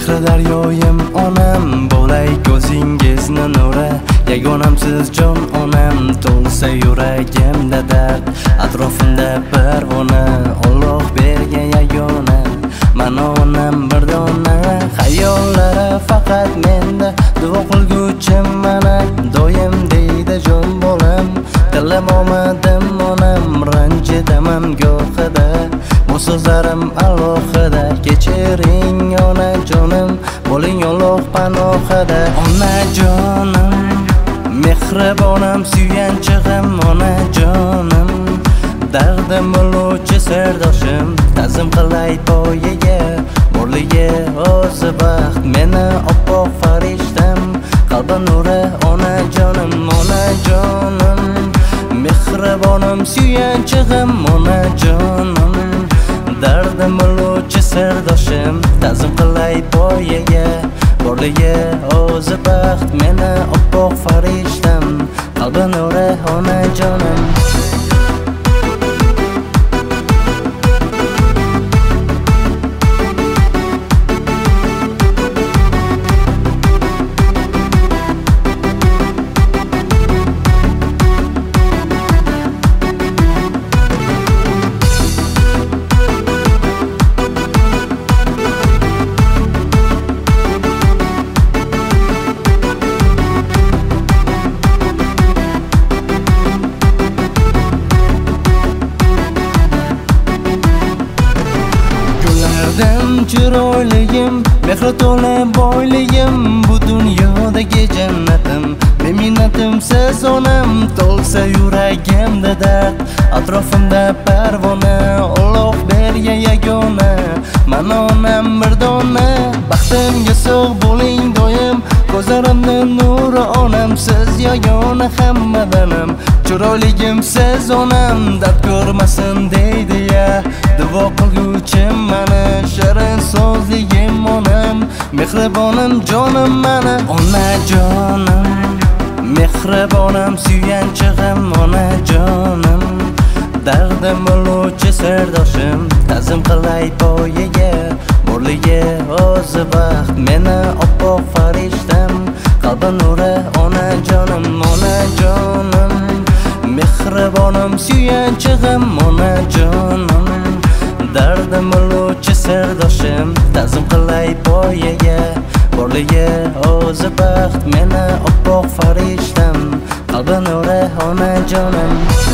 Mehri daryoyim onam, bo'lay ko'zingizni nuri. Yagonamsiz jon onam, to'lsa yuragimda dard. Atrofimda parvona, Alloh bergan yagona. Mana onam bir dona, xayollari faqat menda. Duo qilguvchim mana, doim deydi jon bolam. Tilim olmadim onam, ranjidaman gohida. Bu so'zlarim alohida, kechiring onajonim, bo'ling Alloh panohida. Onajonim, mehribonam, suyanchig'im onajonim, dardim bo'luvchi sirdoshim, ta'zim qilay poyiga, borligi o'zi baxt, meni oppoq farishtam, qalbi nuri onajonim, onajonim, mehribonim, suyanchig'im onajonim, dardim bo'luvchi sirdoshim, ta'zim qilay poyiga, borligi o'zi baxt, meni oppoq farishtam, qalbi nuri onajonim. Chiroyligim, mehri to'la boyligim, bu dunyodagi jannatim, minnatim siz onam, to'lsa yuragimda dard. Atrofimda parvona, Alloh bergan yagona. Mana onam bir dona, baxtimga sog' bo'ling doim, ko'zlarimda nuri onam, siz yagona hammadanam. Chiroyligim siz onam, dard ko'rmasin deydi ya, duo qilguvchim mana, shirin so'zligim onam, mehribonim jonim mana. Onajonim, mehribonim, suyanchig'im onajonim, dardim bo'luvchi sirdoshim, ta'zim qilay poyiga, borligi o'zi baxt, meni oppoq farishtam, qalbi nuri onajonim, onajonim, mehribonim, suyanchig'im onajonim, dardim bo'luvchi sirdoshim, ta'zim qilay poyiga, borligi o'zi baxt, meni oppoq farishtam, qalbi nuri onajonim.